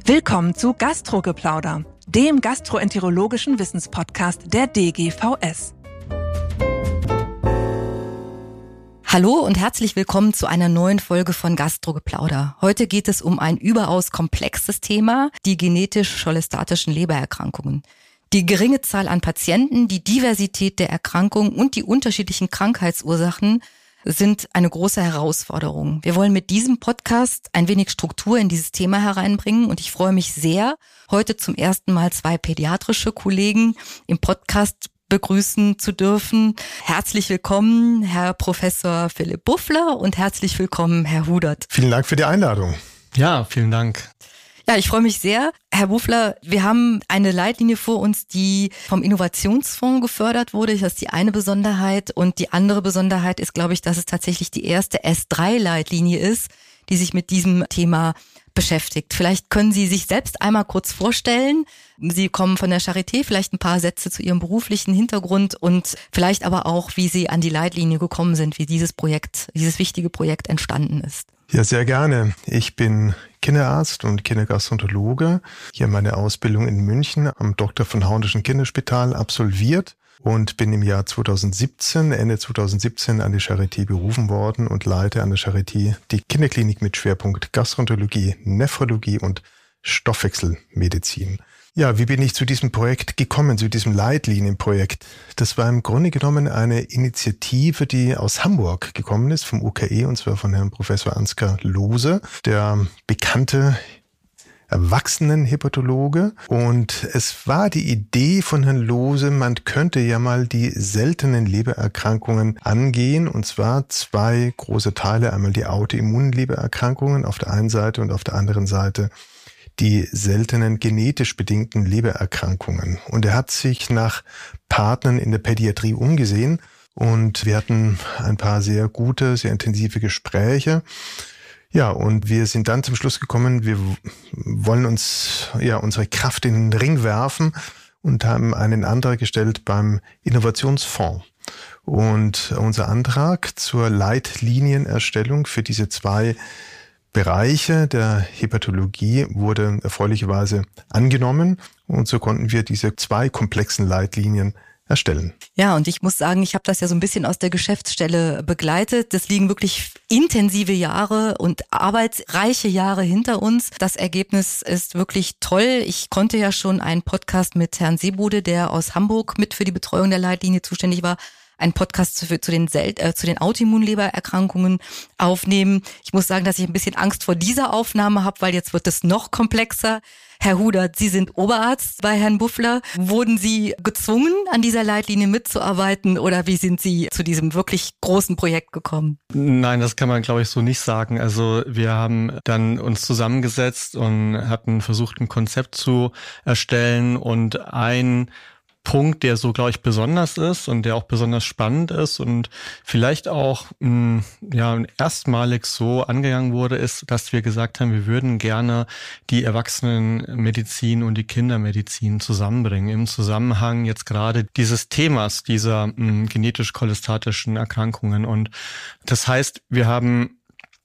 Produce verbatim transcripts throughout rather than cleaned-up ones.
Willkommen zu Gastrogeplauder, dem gastroenterologischen Wissenspodcast der D G V S. Hallo und herzlich willkommen zu einer neuen Folge von Gastrogeplauder. Heute geht es um ein überaus komplexes Thema, die genetisch-cholestatische Lebererkrankungen. Die geringe Zahl an Patienten, die Diversität der Erkrankungen und die unterschiedlichen Krankheitsursachen sind eine große Herausforderung. Wir wollen mit diesem Podcast ein wenig Struktur in dieses Thema hereinbringen und ich freue mich sehr, heute zum ersten Mal zwei pädiatrische Kollegen im Podcast begrüßen zu dürfen. Herzlich willkommen, Herr Professor Philipp Buffler, und herzlich willkommen, Herr Hudert. Vielen Dank für die Einladung. Ja, vielen Dank. Ja, ich freue mich sehr. Herr Buffler, wir haben eine Leitlinie vor uns, die vom Innovationsfonds gefördert wurde. Das ist die eine Besonderheit. Und die andere Besonderheit ist, glaube ich, dass es tatsächlich die erste S drei Leitlinie ist, die sich mit diesem Thema beschäftigt. Vielleicht können Sie sich selbst einmal kurz vorstellen. Sie kommen von der Charité, vielleicht ein paar Sätze zu Ihrem beruflichen Hintergrund und vielleicht aber auch, wie Sie an die Leitlinie gekommen sind, wie dieses Projekt, dieses wichtige Projekt entstanden ist. Ja, sehr gerne. Ich bin Kinderarzt und Kindergastroenterologe. Hier meine Ausbildung in München am Doktor von Haunischen Kinderspital absolviert und bin im Jahr zweitausendsiebzehn, Ende zweitausendsiebzehn an die Charité berufen worden und leite an der Charité die Kinderklinik mit Schwerpunkt Gastroenterologie, Nephrologie und Stoffwechselmedizin. Ja, wie bin ich zu diesem Projekt gekommen, zu diesem Leitlinienprojekt? Das war im Grunde genommen eine Initiative, die aus Hamburg gekommen ist, vom U K E, und zwar von Herrn Professor Ansgar Lohse, der bekannte Erwachsenenhepatologe. Und es war die Idee von Herrn Lohse, man könnte ja mal die seltenen Lebererkrankungen angehen, und zwar zwei große Teile, einmal die Autoimmunlebererkrankungen auf der einen Seite und auf der anderen Seite die seltenen genetisch bedingten Lebererkrankungen. Und er hat sich nach Partnern in der Pädiatrie umgesehen und wir hatten ein paar sehr gute, sehr intensive Gespräche. Ja, und wir sind dann zum Schluss gekommen, wir wollen uns ja unsere Kraft in den Ring werfen und haben einen Antrag gestellt beim Innovationsfonds. Und unser Antrag zur Leitlinienerstellung für diese zwei Bereiche der Hepatologie wurde erfreulicherweise angenommen und so konnten wir diese zwei komplexen Leitlinien erstellen. Ja, und ich muss sagen, ich habe das ja so ein bisschen aus der Geschäftsstelle begleitet. Das liegen wirklich intensive Jahre und arbeitsreiche Jahre hinter uns. Das Ergebnis ist wirklich toll. Ich konnte ja schon einen Podcast mit Herrn Seebude, der aus Hamburg mit für die Betreuung der Leitlinie zuständig war, einen Podcast zu, zu den Sel- äh, zu den Autoimmunlebererkrankungen aufnehmen. Ich muss sagen, dass ich ein bisschen Angst vor dieser Aufnahme habe, weil jetzt wird es noch komplexer. Herr Hudert, Sie sind Oberarzt bei Herrn Buffler. Wurden Sie gezwungen, an dieser Leitlinie mitzuarbeiten, oder wie sind Sie zu diesem wirklich großen Projekt gekommen? Nein, das kann man, glaube ich, so nicht sagen. Also wir haben dann uns zusammengesetzt und hatten versucht, ein Konzept zu erstellen, und ein Punkt, der so, glaube ich, besonders ist und der auch besonders spannend ist und vielleicht auch mh, ja erstmalig so angegangen wurde, ist, dass wir gesagt haben, wir würden gerne die Erwachsenenmedizin und die Kindermedizin zusammenbringen im Zusammenhang jetzt gerade dieses Themas, dieser mh, genetisch-cholestatischen Erkrankungen. Und das heißt, wir haben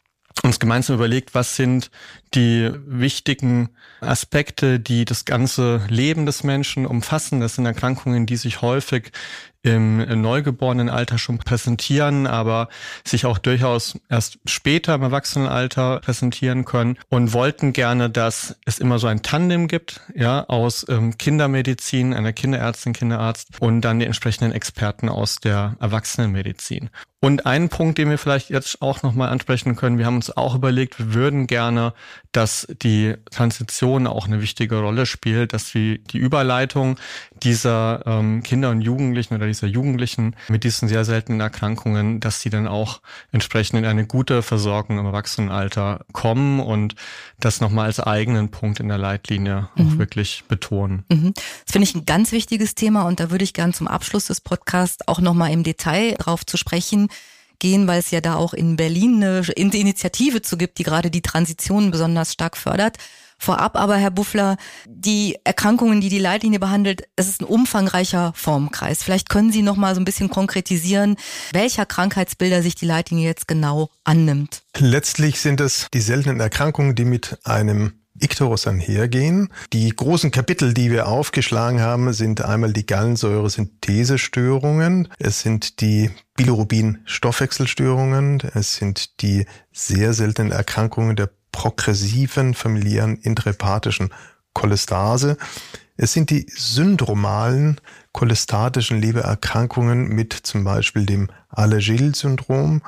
uns gemeinsam überlegt, was sind die wichtigen Aspekte, die das ganze Leben des Menschen umfassen. Das sind Erkrankungen, die sich häufig im Neugeborenenalter schon präsentieren, aber sich auch durchaus erst später im Erwachsenenalter präsentieren können, und wollten gerne, dass es immer so ein Tandem gibt, ja, aus ähm, Kindermedizin, einer Kinderärztin, Kinderarzt und dann die entsprechenden Experten aus der Erwachsenenmedizin. Und einen Punkt, den wir vielleicht jetzt auch nochmal ansprechen können, wir haben uns auch überlegt, wir würden gerne, dass die Transition auch eine wichtige Rolle spielt, dass wir die Überleitung dieser ähm, Kinder und Jugendlichen oder dieser Jugendlichen mit diesen sehr seltenen Erkrankungen, dass sie dann auch entsprechend in eine gute Versorgung im Erwachsenenalter kommen und das nochmal als eigenen Punkt in der Leitlinie mhm. auch wirklich betonen. Mhm. Das finde ich ein ganz wichtiges Thema, und da würde ich gern zum Abschluss des Podcasts auch nochmal im Detail drauf zu sprechen gehen, weil es ja da auch in Berlin eine Initiative zu gibt, die gerade die Transition besonders stark fördert. Vorab aber, Herr Buffler, die Erkrankungen, die die Leitlinie behandelt, es ist ein umfangreicher Formenkreis. Vielleicht können Sie noch mal so ein bisschen konkretisieren, welcher Krankheitsbilder sich die Leitlinie jetzt genau annimmt. Letztlich sind es die seltenen Erkrankungen, die mit einem Icterus einhergehen. Die großen Kapitel, die wir aufgeschlagen haben, sind einmal die Gallensäure-Synthesestörungen, es sind die Bilirubin-Stoffwechselstörungen, es sind die sehr seltenen Erkrankungen der progressiven familiären intrahepatischen Cholestase. Es sind die syndromalen cholestatischen Lebererkrankungen mit zum Beispiel dem Alagille-Syndrom.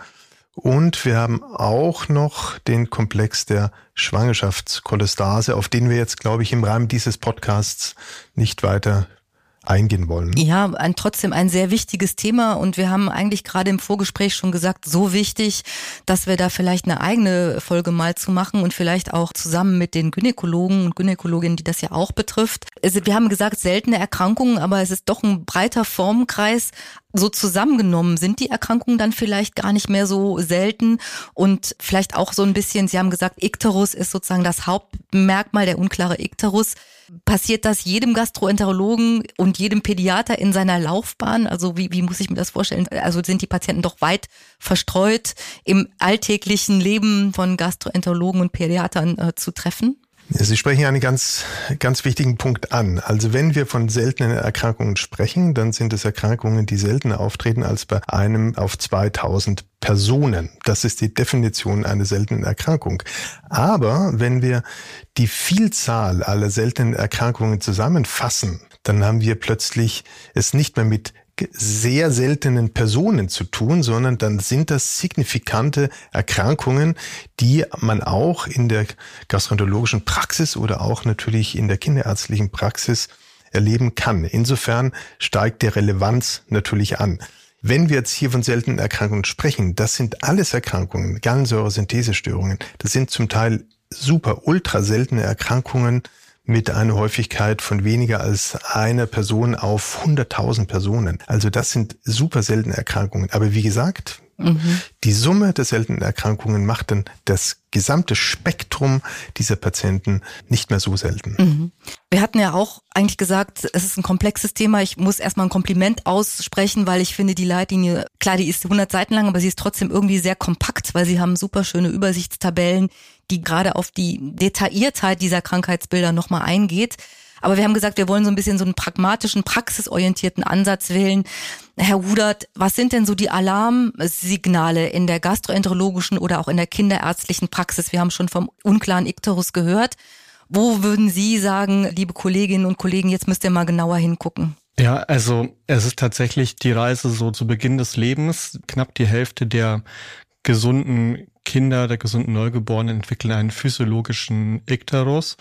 Und wir haben auch noch den Komplex der Schwangerschaftscholestase, auf den wir jetzt, glaube ich, im Rahmen dieses Podcasts nicht weiter eingehen wollen. Ja, ein, trotzdem ein sehr wichtiges Thema und wir haben eigentlich gerade im Vorgespräch schon gesagt, so wichtig, dass wir da vielleicht eine eigene Folge mal zu machen und vielleicht auch zusammen mit den Gynäkologen und Gynäkologinnen, die das ja auch betrifft. Also wir haben gesagt, seltene Erkrankungen, aber es ist doch ein breiter Formenkreis. So zusammengenommen sind die Erkrankungen dann vielleicht gar nicht mehr so selten und vielleicht auch so ein bisschen, Sie haben gesagt, Icterus ist sozusagen das Hauptmerkmal, der unklare Icterus. Passiert das jedem Gastroenterologen und jedem Pädiater in seiner Laufbahn? Also wie, wie muss ich mir das vorstellen? Also sind die Patienten doch weit verstreut im alltäglichen Leben von Gastroenterologen und Pädiatern äh, zu treffen? Sie sprechen einen ganz, ganz wichtigen Punkt an. Also wenn wir von seltenen Erkrankungen sprechen, dann sind es Erkrankungen, die seltener auftreten als bei einem auf zweitausend Personen. Das ist die Definition einer seltenen Erkrankung. Aber wenn wir die Vielzahl aller seltenen Erkrankungen zusammenfassen, dann haben wir plötzlich es nicht mehr mit sehr seltenen Personen zu tun, sondern dann sind das signifikante Erkrankungen, die man auch in der gastroenterologischen Praxis oder auch natürlich in der kinderärztlichen Praxis erleben kann. Insofern steigt die Relevanz natürlich an. Wenn wir jetzt hier von seltenen Erkrankungen sprechen, das sind alles Erkrankungen, Gallensäure-Synthesestörungen, das sind zum Teil super ultra seltene Erkrankungen, mit einer Häufigkeit von weniger als einer Person auf hunderttausend Personen. Also das sind super seltene Erkrankungen. Aber wie gesagt, mhm. die Summe der seltenen Erkrankungen macht dann das gesamte Spektrum dieser Patienten nicht mehr so selten. Mhm. Wir hatten ja auch eigentlich gesagt, es ist ein komplexes Thema. Ich muss erstmal ein Kompliment aussprechen, weil ich finde, die Leitlinie, klar, die ist hundert Seiten lang, aber sie ist trotzdem irgendwie sehr kompakt, weil sie haben super schöne Übersichtstabellen, die gerade auf die Detailliertheit dieser Krankheitsbilder nochmal eingeht. Aber wir haben gesagt, wir wollen so ein bisschen so einen pragmatischen, praxisorientierten Ansatz wählen. Herr Rudert, was sind denn so die Alarmsignale in der gastroenterologischen oder auch in der kinderärztlichen Praxis? Wir haben schon vom unklaren Icterus gehört. Wo würden Sie sagen, liebe Kolleginnen und Kollegen, jetzt müsst ihr mal genauer hingucken? Ja, also es ist tatsächlich die Reise so zu Beginn des Lebens. Knapp die Hälfte der gesunden Kinder, der gesunden Neugeborenen entwickeln einen physiologischen Icterus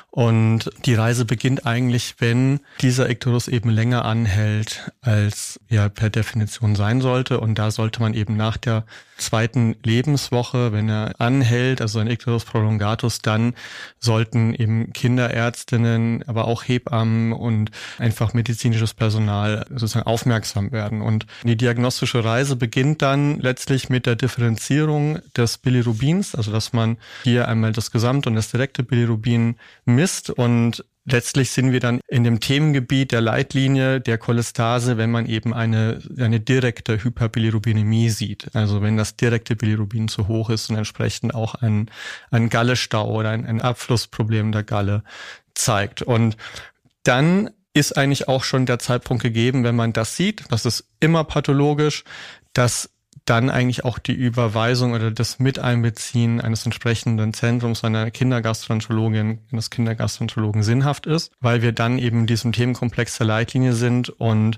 und die Reise beginnt eigentlich, wenn dieser Icterus eben länger anhält, als ja per Definition sein sollte, und da sollte man eben nach der zweiten Lebenswoche, wenn er anhält, also ein Icterus prolongatus, dann sollten eben Kinderärztinnen, aber auch Hebammen und einfach medizinisches Personal sozusagen aufmerksam werden. Und die diagnostische Reise beginnt dann letztlich mit der Differenzierung des Bilirubins, also dass man hier einmal das gesamte und das direkte Bilirubin misst, und letztlich sind wir dann in dem Themengebiet der Leitlinie der Cholestase, wenn man eben eine, eine direkte Hyperbilirubinemie sieht. Also wenn das direkte Bilirubin zu hoch ist und entsprechend auch ein, ein Gallestau oder ein, ein Abflussproblem der Galle zeigt. Und dann ist eigentlich auch schon der Zeitpunkt gegeben, wenn man das sieht, das ist immer pathologisch, dass dann eigentlich auch die Überweisung oder das Miteinbeziehen eines entsprechenden Zentrums, einer Kindergastroenterologin, eines Kindergastroenterologen sinnhaft ist, weil wir dann eben in diesem Themenkomplex der Leitlinie sind und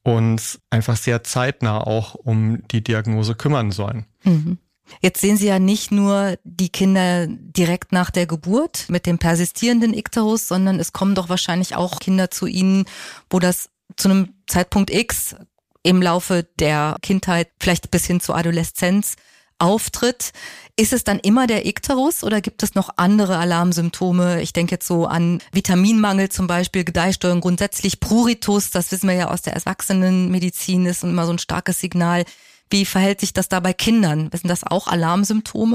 uns einfach sehr zeitnah auch um die Diagnose kümmern sollen. Mhm. Jetzt sehen Sie ja nicht nur die Kinder direkt nach der Geburt mit dem persistierenden Icterus, sondern es kommen doch wahrscheinlich auch Kinder zu Ihnen, wo das zu einem Zeitpunkt X im Laufe der Kindheit, vielleicht bis hin zur Adoleszenz, auftritt. Ist es dann immer der Icterus oder gibt es noch andere Alarmsymptome? Ich denke jetzt so an Vitaminmangel zum Beispiel, Gedeihstörung grundsätzlich, Pruritus, das wissen wir ja aus der Erwachsenenmedizin, ist immer so ein starkes Signal. Wie verhält sich das da bei Kindern? Sind das auch Alarmsymptome?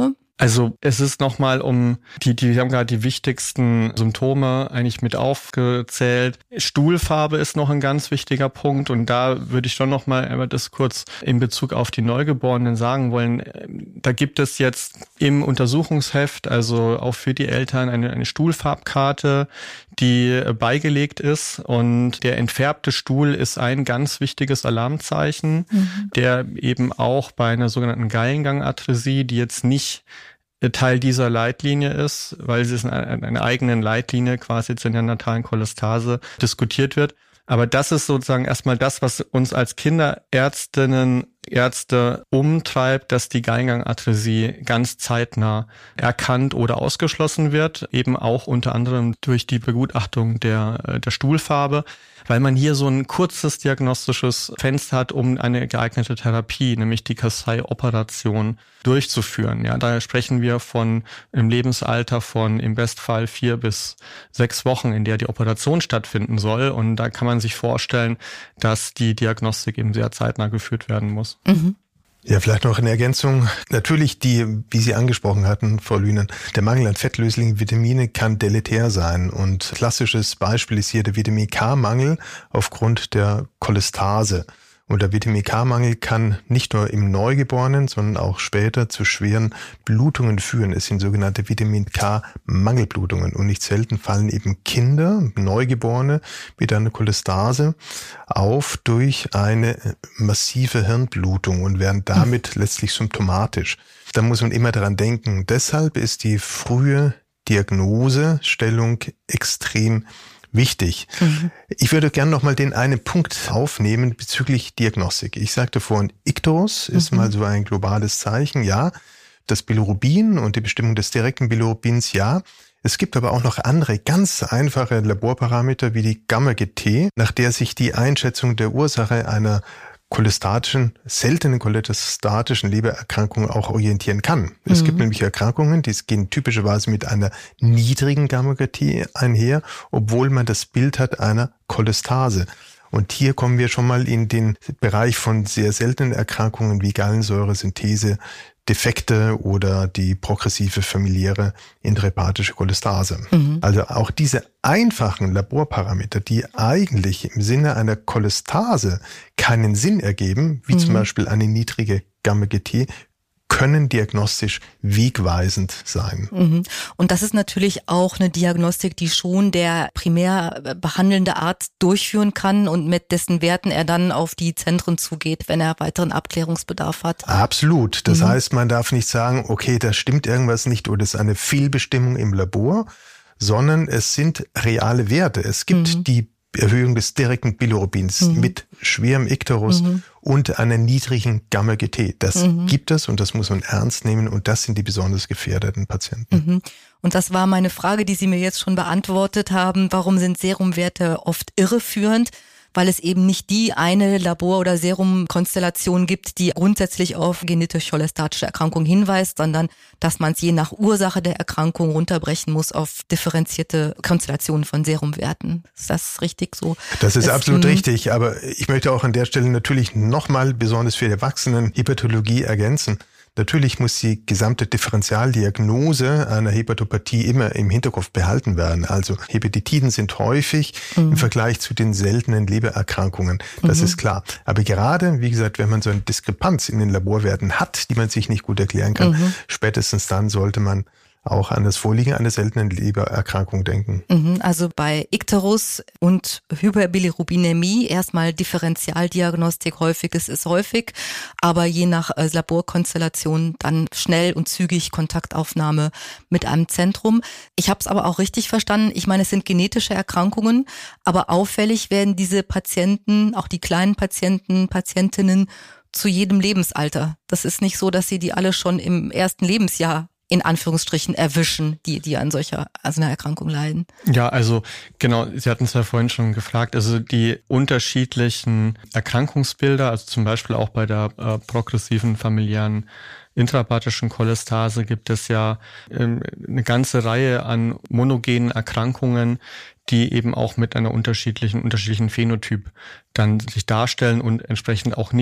Also es ist nochmal um, die, die, wir haben gerade die wichtigsten Symptome eigentlich mit aufgezählt. Stuhlfarbe ist noch ein ganz wichtiger Punkt und da würde ich schon nochmal einmal das kurz in Bezug auf die Neugeborenen sagen wollen. Da gibt es jetzt im Untersuchungsheft, also auch für die Eltern, eine, eine Stuhlfarbkarte, die beigelegt ist und der entfärbte Stuhl ist ein ganz wichtiges Alarmzeichen, mhm. der eben auch bei einer sogenannten Gallengangatresie, die jetzt nicht Teil dieser Leitlinie ist, weil sie es in einer eigenen Leitlinie quasi zur neonatalen Cholestase diskutiert wird. Aber das ist sozusagen erstmal das, was uns als Kinderärztinnen, Ärzte umtreibt, dass die Gallengangatresie ganz zeitnah erkannt oder ausgeschlossen wird, eben auch unter anderem durch die Begutachtung der, der Stuhlfarbe, weil man hier so ein kurzes diagnostisches Fenster hat, um eine geeignete Therapie, nämlich die Kasai-Operation durchzuführen. Ja, da sprechen wir von im Lebensalter von im Bestfall vier bis sechs Wochen, in der die Operation stattfinden soll. Und da kann man sich vorstellen, dass die Diagnostik eben sehr zeitnah geführt werden muss. Mhm. Ja, vielleicht noch eine Ergänzung. Natürlich die, wie Sie angesprochen hatten, Frau Lünen, der Mangel an fettlöslichen Vitaminen kann deletär sein. Und klassisches Beispiel ist hier der Vitamin-K-Mangel aufgrund der Cholestase. Und der Vitamin-K-Mangel kann nicht nur im Neugeborenen, sondern auch später zu schweren Blutungen führen. Es sind sogenannte Vitamin-K-Mangelblutungen. Und nicht selten fallen eben Kinder, Neugeborene mit einer Cholestase auf durch eine massive Hirnblutung und werden damit letztlich symptomatisch. Da muss man immer daran denken. Deshalb ist die frühe Diagnosestellung extrem wichtig. Mhm. Ich würde gerne noch mal den einen Punkt aufnehmen bezüglich Diagnostik. Ich sagte vorhin, Icterus ist mhm. mal so ein globales Zeichen, ja. Das Bilirubin und die Bestimmung des direkten Bilirubins, ja. Es gibt aber auch noch andere ganz einfache Laborparameter wie die Gamma-G T, nach der sich die Einschätzung der Ursache einer cholestatischen, seltenen cholestatischen Lebererkrankungen auch orientieren kann. Mhm. Es gibt nämlich Erkrankungen, die gehen typischerweise mit einer niedrigen Gamma-G T einher, obwohl man das Bild hat einer Cholestase. Und hier kommen wir schon mal in den Bereich von sehr seltenen Erkrankungen wie Gallensäuresynthese, Defekte oder die progressive familiäre intrahepatische Cholestase. Mhm. Also auch diese einfachen Laborparameter, die eigentlich im Sinne einer Cholestase keinen Sinn ergeben, wie mhm. zum Beispiel eine niedrige Gamma-G T, können diagnostisch wegweisend sein. Mhm. Und das ist natürlich auch eine Diagnostik, die schon der primär behandelnde Arzt durchführen kann und mit dessen Werten er dann auf die Zentren zugeht, wenn er weiteren Abklärungsbedarf hat. Absolut. Das mhm. heißt, man darf nicht sagen, okay, da stimmt irgendwas nicht oder es ist eine Fehlbestimmung im Labor, sondern es sind reale Werte. Es gibt mhm. die Erhöhung des direkten Bilirubins mhm. mit schwerem Icterus mhm. und einer niedrigen Gamma-G T. Das mhm. gibt es und das muss man ernst nehmen und das sind die besonders gefährdeten Patienten. Mhm. Und das war meine Frage, die Sie mir jetzt schon beantwortet haben. Warum sind Serumwerte oft irreführend? Weil es eben nicht die eine Labor- oder Serumkonstellation gibt, die grundsätzlich auf genetisch-cholestatische Erkrankungen hinweist, sondern dass man es je nach Ursache der Erkrankung runterbrechen muss auf differenzierte Konstellationen von Serumwerten. Ist das richtig so? Das ist es, absolut richtig, aber ich möchte auch an der Stelle natürlich nochmal besonders für die Erwachsenen-Hepatologie ergänzen. Natürlich muss die gesamte Differentialdiagnose einer Hepatopathie immer im Hinterkopf behalten werden. Also Hepatitiden sind häufig mhm. im Vergleich zu den seltenen Lebererkrankungen. Das mhm. ist klar. Aber gerade, wie gesagt, wenn man so eine Diskrepanz in den Laborwerten hat, die man sich nicht gut erklären kann, mhm. spätestens dann sollte man auch an das Vorliegen einer seltenen Lebererkrankung denken. Also bei Icterus und Hyperbilirubinämie erstmal Differentialdiagnostik, häufiges ist häufig, aber je nach Laborkonstellation dann schnell und zügig Kontaktaufnahme mit einem Zentrum. Ich habe es aber auch richtig verstanden. Ich meine, es sind genetische Erkrankungen, aber auffällig werden diese Patienten, auch die kleinen Patienten, Patientinnen, zu jedem Lebensalter. Das ist nicht so, dass sie die alle schon im ersten Lebensjahr in Anführungsstrichen erwischen, die die an solcher also einer Erkrankung leiden. Ja, also genau, Sie hatten es ja vorhin schon gefragt, also die unterschiedlichen Erkrankungsbilder, also zum Beispiel auch bei der äh, progressiven familiären intrahepatische Cholestase gibt es ja ähm, eine ganze Reihe an monogenen Erkrankungen, die eben auch mit einer unterschiedlichen, unterschiedlichen Phänotyp dann sich darstellen und entsprechend auch nicht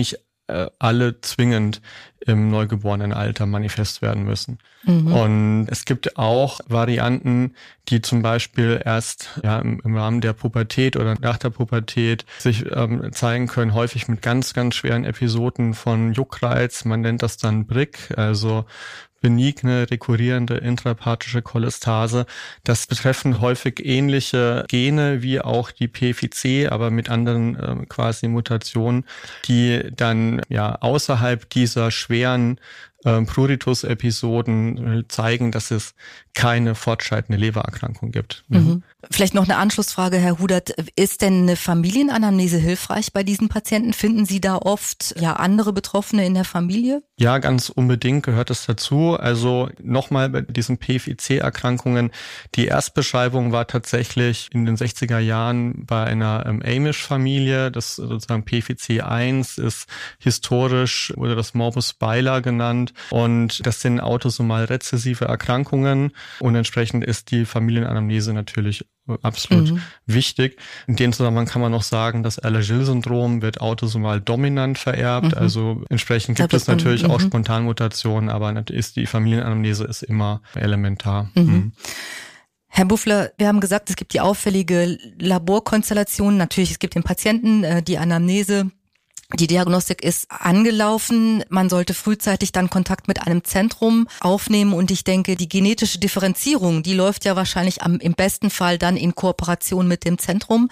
äh, alle zwingend im Neugeborenenalter manifest werden müssen. Mhm. Und es gibt auch Varianten, die zum Beispiel erst ja, im, im Rahmen der Pubertät oder nach der Pubertät sich ähm, zeigen können, häufig mit ganz, ganz schweren Episoden von Juckreiz. Man nennt das dann B R I C, also benigne, rekurrierende intrahepathische Cholestase. Das betreffen häufig ähnliche Gene wie auch die P F I C, aber mit anderen äh, quasi Mutationen, die dann ja außerhalb dieser schweren äh, Pruritus-Episoden zeigen, dass es keine fortschreitende Lebererkrankung gibt. Mhm. Vielleicht noch eine Anschlussfrage, Herr Hudert. Ist denn eine Familienanamnese hilfreich bei diesen Patienten? Finden Sie da oft ja andere Betroffene in der Familie? Ja, ganz unbedingt gehört es dazu. Also nochmal bei diesen P F I C-Erkrankungen. Die Erstbeschreibung war tatsächlich in den sechziger Jahren bei einer ähm, Amish-Familie. Das sozusagen P F I C eins ist historisch, wurde das Morbus Baila genannt. Und das sind autosomal rezessive Erkrankungen. Und entsprechend ist die Familienanamnese natürlich absolut mhm. wichtig. In dem Zusammenhang kann man noch sagen, das Alagille-Syndrom wird autosomal dominant vererbt. Mhm. Also entsprechend gibt es natürlich dann, auch Spontanmutationen, aber ist die Familienanamnese ist immer elementar. Mhm. Mhm. Herr Buffler, wir haben gesagt, es gibt die auffällige Laborkonstellation. Natürlich, es gibt den Patienten, die Anamnese. Die Diagnostik ist angelaufen. Man sollte frühzeitig dann Kontakt mit einem Zentrum aufnehmen. Und ich denke, die genetische Differenzierung, die läuft ja wahrscheinlich am, im besten Fall dann in Kooperation mit dem Zentrum.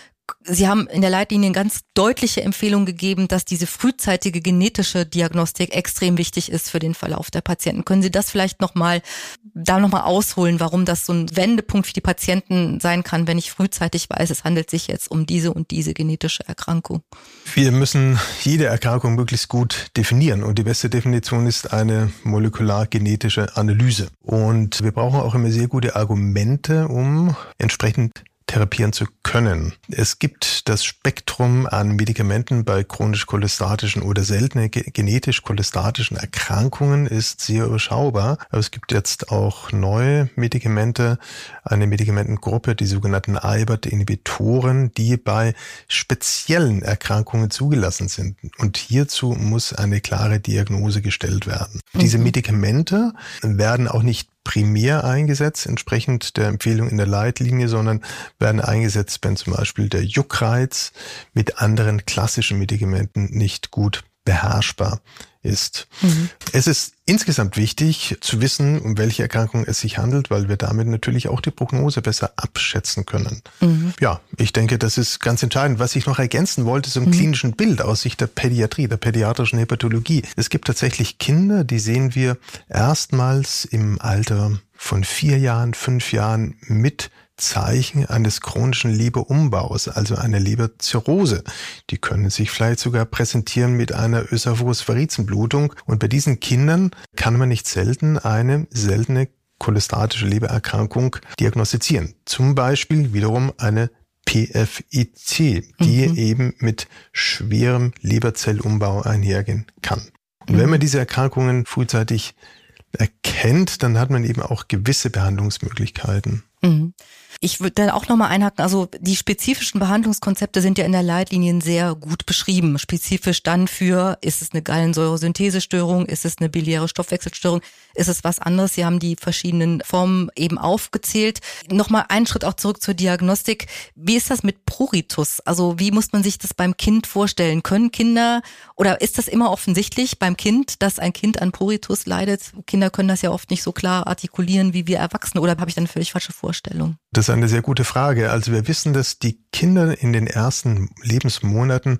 Sie haben in der Leitlinie ganz deutliche Empfehlung gegeben, dass diese frühzeitige genetische Diagnostik extrem wichtig ist für den Verlauf der Patienten. Können Sie das vielleicht nochmal, da nochmal ausholen, warum das so ein Wendepunkt für die Patienten sein kann, wenn ich frühzeitig weiß, es handelt sich jetzt um diese und diese genetische Erkrankung? Wir müssen jede Erkrankung möglichst gut definieren und die beste Definition ist eine molekulargenetische Analyse. Und wir brauchen auch immer sehr gute Argumente, um entsprechend therapieren zu können. Es gibt das Spektrum an Medikamenten bei chronisch cholestatischen oder seltenen genetisch cholestatischen Erkrankungen ist sehr überschaubar. Aber es gibt jetzt auch neue Medikamente, eine Medikamentengruppe, die sogenannten I B A T-Inhibitoren, die bei speziellen Erkrankungen zugelassen sind. Und hierzu muss eine klare Diagnose gestellt werden. Mhm. Diese Medikamente werden auch nicht primär eingesetzt, entsprechend der Empfehlung in der Leitlinie, sondern werden eingesetzt, wenn zum Beispiel der Juckreiz mit anderen klassischen Medikamenten nicht gut beherrschbar ist. Mhm. Es ist insgesamt wichtig zu wissen, um welche Erkrankung es sich handelt, weil wir damit natürlich auch die Prognose besser abschätzen können. Mhm. Ja, ich denke, das ist ganz entscheidend. Was ich noch ergänzen wollte, so im mhm. klinischen Bild aus Sicht der Pädiatrie, der pädiatrischen Hepatologie. Es gibt tatsächlich Kinder, die sehen wir erstmals im Alter von vier Jahren, fünf Jahren mit Zeichen eines chronischen Leberumbaus, also einer Leberzirrhose. Die können sich vielleicht sogar präsentieren mit einer Ösophagus-Varizenblutung. Und bei diesen Kindern kann man nicht selten eine seltene cholestatische Lebererkrankung diagnostizieren. Zum Beispiel wiederum eine P F I C, die mhm. eben mit schwerem Leberzellumbau einhergehen kann. Und mhm. wenn man diese Erkrankungen frühzeitig erkennt, dann hat man eben auch gewisse Behandlungsmöglichkeiten. Mhm. Ich würde dann auch nochmal einhaken, also die spezifischen Behandlungskonzepte sind ja in der Leitlinien sehr gut beschrieben. Spezifisch dann für, ist es eine Gallensäuresynthesestörung, ist es eine biliäre Stoffwechselstörung, ist es was anderes? Sie haben die verschiedenen Formen eben aufgezählt. Nochmal einen Schritt auch zurück zur Diagnostik. Wie ist das mit Pruritus? Also wie muss man sich das beim Kind vorstellen? Können Kinder, oder ist das immer offensichtlich beim Kind, dass ein Kind an Pruritus leidet? Kinder können das ja oft nicht so klar artikulieren wie wir Erwachsene, oder habe ich dann eine völlig falsche Vorstellung? Das ist eine sehr gute Frage. Also wir wissen, dass die Kinder in den ersten Lebensmonaten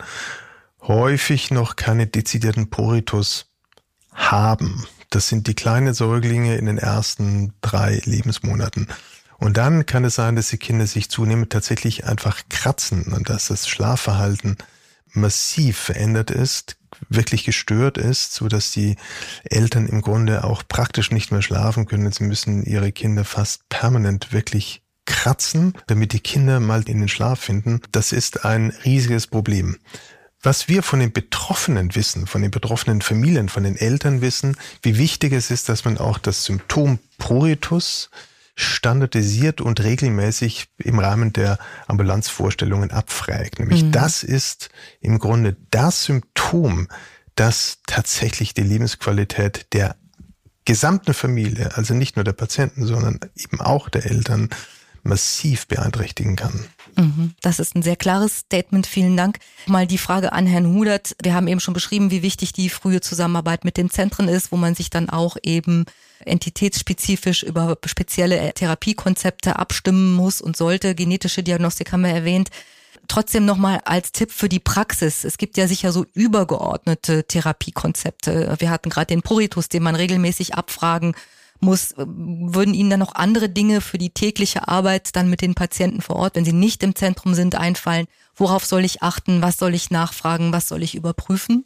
häufig noch keine dezidierten Pruritus haben. Das sind die kleinen Säuglinge in den ersten drei Lebensmonaten. Und dann kann es sein, dass die Kinder sich zunehmend tatsächlich einfach kratzen und dass das Schlafverhalten massiv verändert ist, wirklich gestört ist, so dass die Eltern im Grunde auch praktisch nicht mehr schlafen können. Sie müssen ihre Kinder fast permanent wirklich kratzen, damit die Kinder mal in den Schlaf finden. Das ist ein riesiges Problem. Was wir von den Betroffenen wissen, von den betroffenen Familien, von den Eltern wissen, wie wichtig es ist, dass man auch das Symptom Pruritus standardisiert und regelmäßig im Rahmen der Ambulanzvorstellungen abfragt. Nämlich mhm. das ist im Grunde das Symptom, dass tatsächlich die Lebensqualität der gesamten Familie, also nicht nur der Patienten, sondern eben auch der Eltern, massiv beeinträchtigen kann. Das ist ein sehr klares Statement. Vielen Dank. Mal die Frage an Herrn Hudert. Wir haben eben schon beschrieben, wie wichtig die frühe Zusammenarbeit mit den Zentren ist, wo man sich dann auch eben entitätsspezifisch über spezielle Therapiekonzepte abstimmen muss und sollte. Genetische Diagnostik haben wir erwähnt. Trotzdem nochmal als Tipp für die Praxis. Es gibt ja sicher so übergeordnete Therapiekonzepte. Wir hatten gerade den Pruritus, den man regelmäßig abfragen muss. Würden Ihnen dann noch andere Dinge für die tägliche Arbeit dann mit den Patienten vor Ort, wenn sie nicht im Zentrum sind, einfallen? Worauf soll ich achten? Was soll ich nachfragen? Was soll ich überprüfen?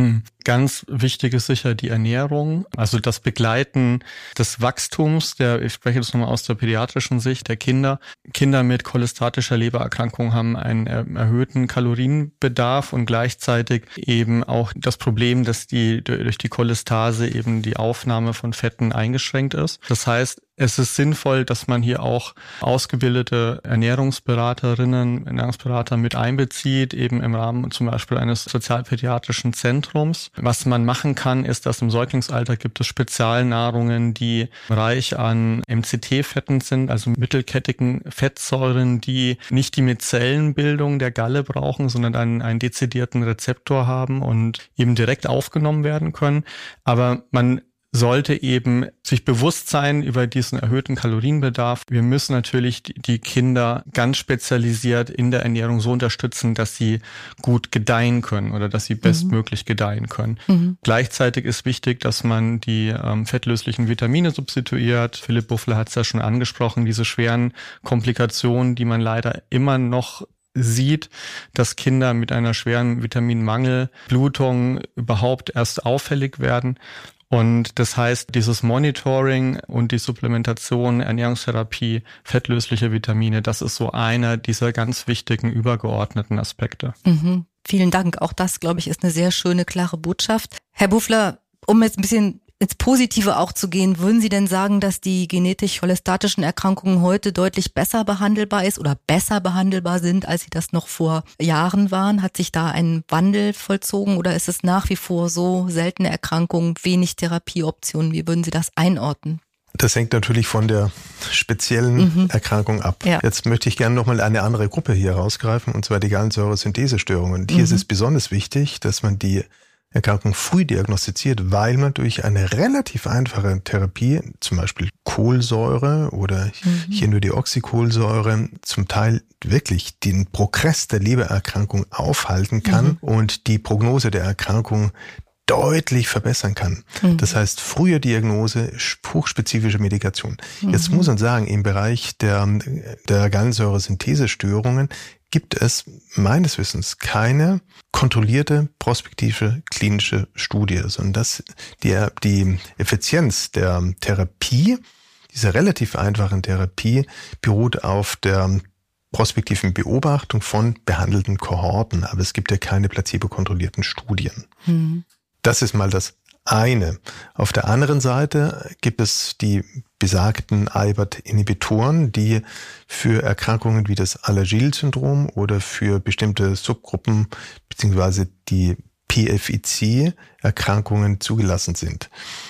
Ganz wichtig ist sicher die Ernährung, also das Begleiten des Wachstums, der, ich spreche jetzt nochmal aus der pädiatrischen Sicht, der Kinder. Kinder mit cholestatischer Lebererkrankung haben einen erhöhten Kalorienbedarf und gleichzeitig eben auch das Problem, dass die durch die Cholestase eben die Aufnahme von Fetten eingeschränkt ist. Das heißt, es ist sinnvoll, dass man hier auch ausgebildete Ernährungsberaterinnen, Ernährungsberater mit einbezieht, eben im Rahmen zum Beispiel eines sozialpädiatrischen Zentrums. Was man machen kann, ist, dass im Säuglingsalter gibt es Spezialnahrungen, die reich an M C T-Fetten sind, also mittelkettigen Fettsäuren, die nicht die Mizellenbildung der Galle brauchen, sondern einen, einen dezidierten Rezeptor haben und eben direkt aufgenommen werden können. Aber man sollte eben sich bewusst sein über diesen erhöhten Kalorienbedarf. Wir müssen natürlich die Kinder ganz spezialisiert in der Ernährung so unterstützen, dass sie gut gedeihen können oder dass sie bestmöglich mhm. gedeihen können. Mhm. Gleichzeitig ist wichtig, dass man die ähm, fettlöslichen Vitamine substituiert. Philipp Buffler hat es ja schon angesprochen, diese schweren Komplikationen, die man leider immer noch sieht, dass Kinder mit einer schweren Vitaminmangelblutung überhaupt erst auffällig werden. Und das heißt, dieses Monitoring und die Supplementation, Ernährungstherapie, fettlösliche Vitamine, das ist so einer dieser ganz wichtigen übergeordneten Aspekte. Mhm. Vielen Dank. Auch das, glaube ich, ist eine sehr schöne, klare Botschaft. Herr Buffler, um jetzt ein bisschen ins Positive auch zu gehen, würden Sie denn sagen, dass die genetisch-cholestatischen Erkrankungen heute deutlich besser behandelbar ist oder besser behandelbar sind, als sie das noch vor Jahren waren? Hat sich da ein Wandel vollzogen oder ist es nach wie vor so seltene Erkrankungen, wenig Therapieoptionen? Wie würden Sie das einordnen? Das hängt natürlich von der speziellen mhm. Erkrankung ab. Ja. Jetzt möchte ich gerne nochmal eine andere Gruppe hier herausgreifen, und zwar die Gallensäuresynthesestörungen. Und hier mhm. ist es besonders wichtig, dass man die Erkrankung früh diagnostiziert, weil man durch eine relativ einfache Therapie, zum Beispiel Kohlsäure oder mhm. hier nur die Oxykohlsäure, zum Teil wirklich den Progress der Lebererkrankung aufhalten kann mhm. und die Prognose der Erkrankung deutlich verbessern kann. Mhm. Das heißt, frühe Diagnose, hochspezifische Medikation. Mhm. Jetzt muss man sagen, im Bereich der, der Gallensäuresynthesestörungen gibt es meines Wissens keine kontrollierte prospektive klinische Studie, sondern dass die, die Effizienz der Therapie, dieser relativ einfachen Therapie, beruht auf der prospektiven Beobachtung von behandelten Kohorten, aber es gibt ja keine placebo-kontrollierten Studien. Mhm. Das ist mal das eine. Auf der anderen Seite gibt es die besagten A I B A T-Inhibitoren, die für Erkrankungen wie das Alagille-Syndrom oder für bestimmte Subgruppen beziehungsweise die P F I C-Erkrankungen zugelassen sind.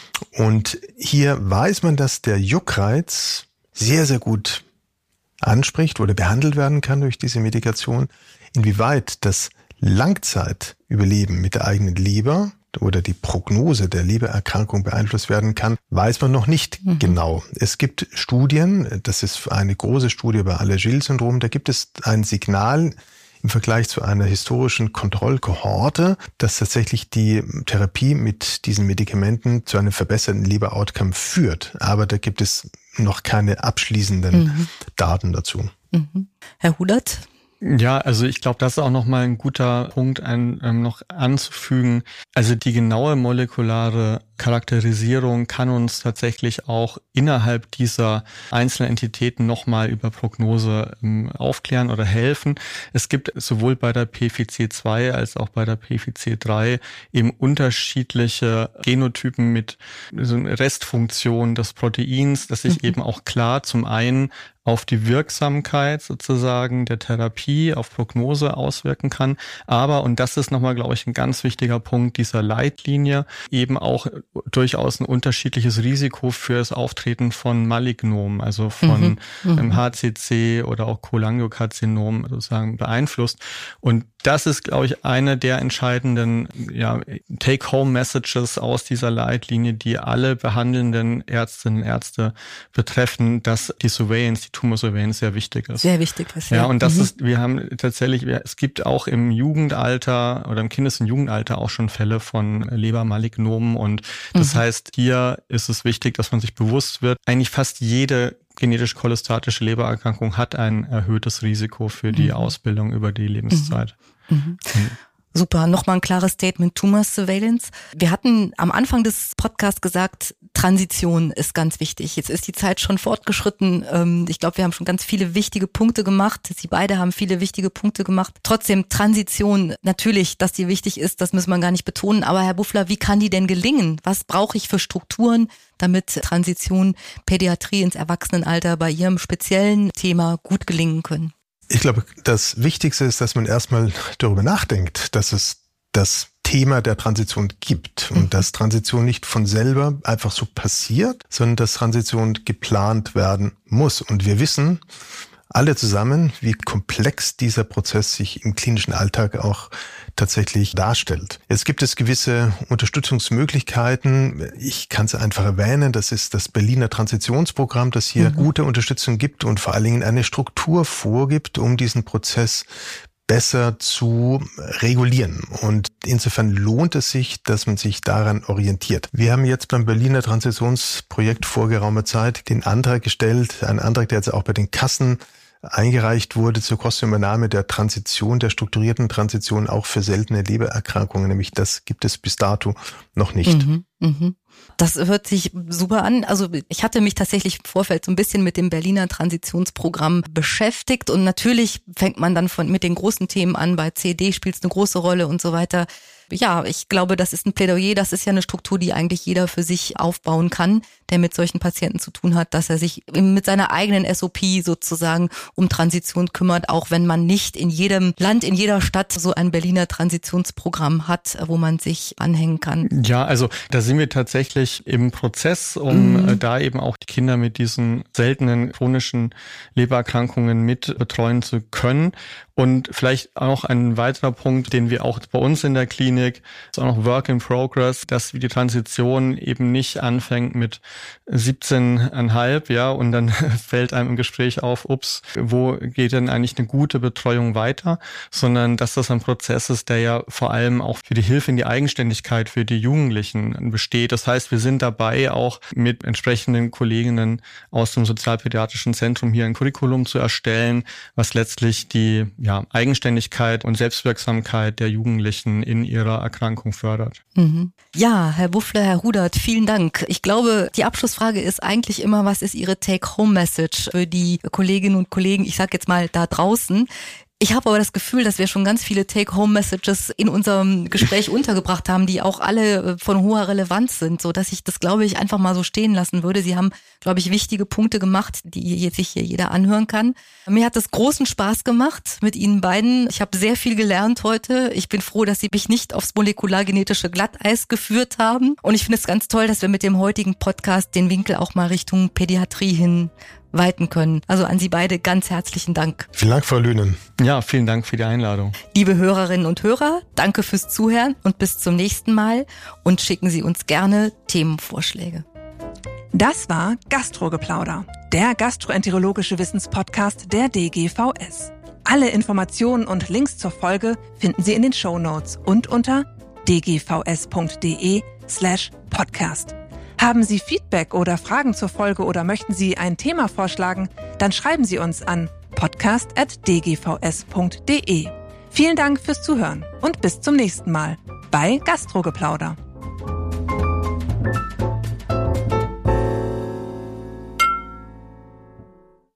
Und hier weiß man, dass der Juckreiz sehr, sehr gut anspricht oder behandelt werden kann durch diese Medikation. Inwieweit das Langzeitüberleben mit der eigenen Leber oder die Prognose der Lebererkrankung beeinflusst werden kann, weiß man noch nicht mhm. genau. Es gibt Studien, das ist eine große Studie bei Alagille-Syndrom, da gibt es ein Signal im Vergleich zu einer historischen Kontrollkohorte, dass tatsächlich die Therapie mit diesen Medikamenten zu einem verbesserten Leber-Outcome führt. Aber da gibt es noch keine abschließenden mhm. Daten dazu. Mhm. Herr Hudert? Ja, also ich glaube, das ist auch nochmal ein guter Punkt ein, ähm, noch anzufügen. Also die genaue molekulare Charakterisierung kann uns tatsächlich auch innerhalb dieser einzelnen Entitäten nochmal über Prognose ähm, aufklären oder helfen. Es gibt sowohl bei der P F I C zwei als auch bei der P F I C drei eben unterschiedliche Genotypen mit so einer Restfunktion des Proteins, das sich mhm. eben auch klar zum einen auf die Wirksamkeit sozusagen der Therapie, auf Prognose auswirken kann. Aber, und das ist nochmal, glaube ich, ein ganz wichtiger Punkt dieser Leitlinie, eben auch durchaus ein unterschiedliches Risiko für das Auftreten von Malignomen, also von mhm. ähm, H C C oder auch Cholangiokarzinom sozusagen beeinflusst. Und das ist, glaube ich, eine der entscheidenden ja, Take-Home-Messages aus dieser Leitlinie, die alle behandelnden Ärztinnen und Ärzte betreffen, dass die Surveillance, die Tumor Surveillance sehr wichtig ist. Sehr wichtig ist, ja. Ja, und das mhm. ist, wir haben tatsächlich, es gibt auch im Jugendalter oder im Kindes- und Jugendalter auch schon Fälle von Lebermalignomen und das mhm. heißt, hier ist es wichtig, dass man sich bewusst wird, eigentlich fast jede genetisch cholestatische Lebererkrankung hat ein erhöhtes Risiko für die mhm. Ausbildung über die Lebenszeit. Mhm. Mhm. Mhm. Super, nochmal ein klares Statement, Tumor Surveillance. Wir hatten am Anfang des Podcasts gesagt, Transition ist ganz wichtig. Jetzt ist die Zeit schon fortgeschritten. Ich glaube, wir haben schon ganz viele wichtige Punkte gemacht. Sie beide haben viele wichtige Punkte gemacht. Trotzdem, Transition, natürlich, dass die wichtig ist, das müssen wir gar nicht betonen. Aber Herr Buffler, wie kann die denn gelingen? Was brauche ich für Strukturen, damit Transition, Pädiatrie ins Erwachsenenalter bei Ihrem speziellen Thema gut gelingen können? Ich glaube, das Wichtigste ist, dass man erstmal darüber nachdenkt, dass es das Thema der Transition gibt und dass Transition nicht von selber einfach so passiert, sondern dass Transition geplant werden muss. Und wir wissen alle zusammen, wie komplex dieser Prozess sich im klinischen Alltag auch tatsächlich darstellt. Jetzt gibt es gewisse Unterstützungsmöglichkeiten. Ich kann es einfach erwähnen, das ist das Berliner Transitionsprogramm, das hier mhm. gute Unterstützung gibt und vor allen Dingen eine Struktur vorgibt, um diesen Prozess besser zu regulieren. Und insofern lohnt es sich, dass man sich daran orientiert. Wir haben jetzt beim Berliner Transitionsprojekt vor geraumer Zeit den Antrag gestellt, einen Antrag, der jetzt auch bei den Kassen eingereicht wurde zur Kostenübernahme der Transition, der strukturierten Transition auch für seltene Lebererkrankungen. Nämlich das gibt es bis dato noch nicht. Mhm, mh. Das hört sich super an. Also ich hatte mich tatsächlich im Vorfeld so ein bisschen mit dem Berliner Transitionsprogramm beschäftigt und natürlich fängt man dann von mit den großen Themen an. Bei C D spielt es eine große Rolle und so weiter. Ja, ich glaube, das ist ein Plädoyer, das ist ja eine Struktur, die eigentlich jeder für sich aufbauen kann, der mit solchen Patienten zu tun hat, dass er sich mit seiner eigenen S O P sozusagen um Transition kümmert, auch wenn man nicht in jedem Land, in jeder Stadt so ein Berliner Transitionsprogramm hat, wo man sich anhängen kann. Ja, also da sind wir tatsächlich im Prozess, um mhm. da eben auch die Kinder mit diesen seltenen chronischen Lebererkrankungen mit betreuen zu können. Und vielleicht auch ein weiterer Punkt, den wir auch bei uns in der Klinik, ist auch noch Work in Progress, dass die Transition eben nicht anfängt mit siebzehn Komma fünf, ja, und dann fällt einem im Gespräch auf, ups, wo geht denn eigentlich eine gute Betreuung weiter, sondern dass das ein Prozess ist, der ja vor allem auch für die Hilfe in die Eigenständigkeit für die Jugendlichen besteht. Das heißt, wir sind dabei, auch mit entsprechenden Kolleginnen aus dem Sozialpädiatrischen Zentrum hier ein Curriculum zu erstellen, was letztlich die ja, Eigenständigkeit und Selbstwirksamkeit der Jugendlichen in ihrer Erkrankung fördert. Mhm. Ja, Herr Buffler, Herr Rudert, vielen Dank. Ich glaube, die Abschlussfrage ist eigentlich immer, was ist Ihre Take-Home-Message für die Kolleginnen und Kollegen, ich sage jetzt mal da draußen? Ich habe aber das Gefühl, dass wir schon ganz viele Take-Home-Messages in unserem Gespräch untergebracht haben, die auch alle von hoher Relevanz sind, so dass ich das, glaube ich, einfach mal so stehen lassen würde. Sie haben, glaube ich, wichtige Punkte gemacht, die jetzt sich hier jeder anhören kann. Mir hat es großen Spaß gemacht mit Ihnen beiden. Ich habe sehr viel gelernt heute. Ich bin froh, dass Sie mich nicht aufs molekulargenetische Glatteis geführt haben. Und ich finde es ganz toll, dass wir mit dem heutigen Podcast den Winkel auch mal Richtung Pädiatrie hin weiten können. Also an Sie beide ganz herzlichen Dank. Vielen Dank, Frau Lünen. Ja, vielen Dank für die Einladung. Liebe Hörerinnen und Hörer, danke fürs Zuhören und bis zum nächsten Mal und schicken Sie uns gerne Themenvorschläge. Das war Gastrogeplauder, der gastroenterologische Wissenspodcast der D G V S. Alle Informationen und Links zur Folge finden Sie in den Shownotes und unter d g v s punkt d e slash podcast. Haben Sie Feedback oder Fragen zur Folge oder möchten Sie ein Thema vorschlagen, dann schreiben Sie uns an podcast at d g v s punkt d e. Vielen Dank fürs Zuhören und bis zum nächsten Mal bei Gastrogeplauder.